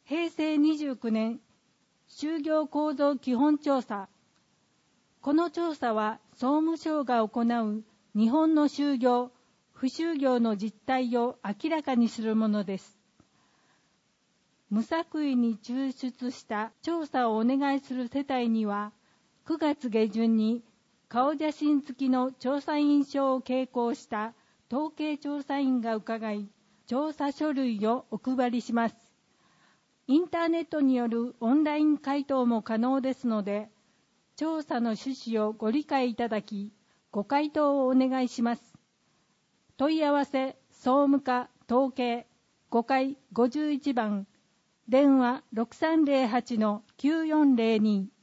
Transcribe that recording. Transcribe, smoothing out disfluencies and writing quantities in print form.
平成29年就業構造基本調査。この調査は総務省が行う日本の就業・不就業の実態を明らかにするものです。無作為に抽出した調査をお願いする世帯には、9月下旬に顔写真付きの調査員証を携行した統計調査員が伺い、調査書類をお配りします。インターネットによるオンライン回答も可能ですので、調査の趣旨をご理解いただき、ご回答をお願いします。問い合わせ総務課統計5階51番電話 6308-9402